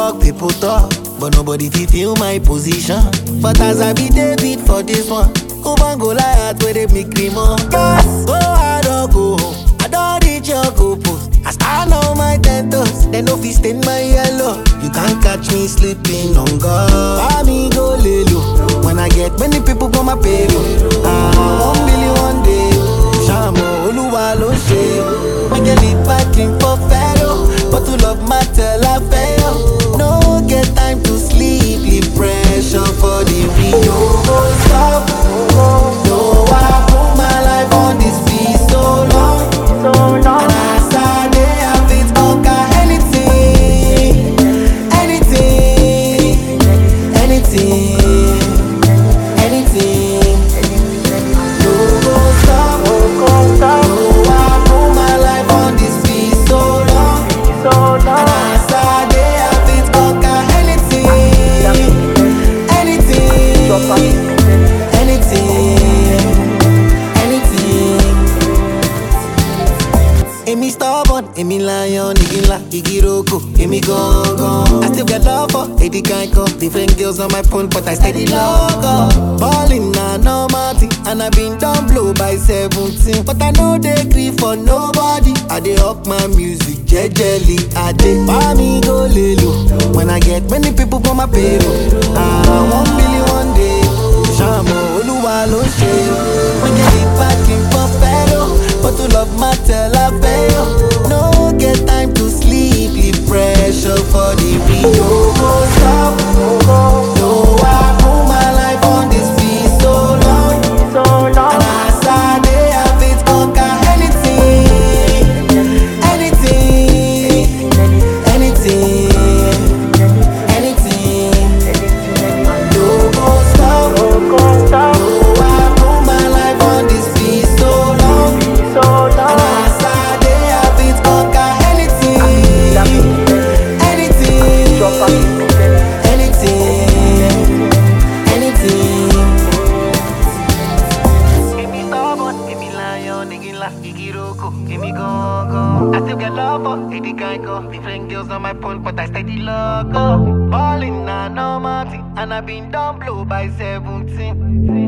people talk, but nobody fit feel my position. But as I be David for this one, Oban Goliath where they make me more. Yes, go hard or go home. I don't reach your goal post. I stand on my 10 toes, they no fit stain my yellow. You can't catch me sleeping on God. Buy me go lay low. When I get many people on my payroll, 1 billion one day. Shamo Oluwa lo ṣe. I get it back in for fellow, but to love matter la fail. No get time to sleep, leave pressure for the real. No go stop. No, I put my life on this beat so long. And as I dey have it, conquer anything, anything, anything, anything. No go stop. No, I put my life on this beat so long. And as I dey have it, conquer anything, anything, Emi stubborn, Emi lion, Igi roko, Emi gone. I still get love for Eddie Geico. Different girls on my phone, but I steady logo. Ballin' na normal thing, and I been done blow by 17. But I know they grieve for nobody. I dey up my music, jejely. I dey buy me go lay low. When I get many people on my payroll, 1 billion one day. Shamo Oluwa lo ṣe. We get it back in for fellow, but to love matter la fail. No get time to sleep, leave pressure for the real. No go stop. No, I put my life on this beat so long. And as I dey have it, conquer anything, anything, anything, anything. No go stop. No, I put my life on this beat so long. And as I dey have it, conquer anything, anything, Give me stubborn, give me lion, Igi roko, give me go. I still get love for Eddie Geico. Different girls on my phone, but I steady logo. Ballin' na normal thing, and I been done blow by 17.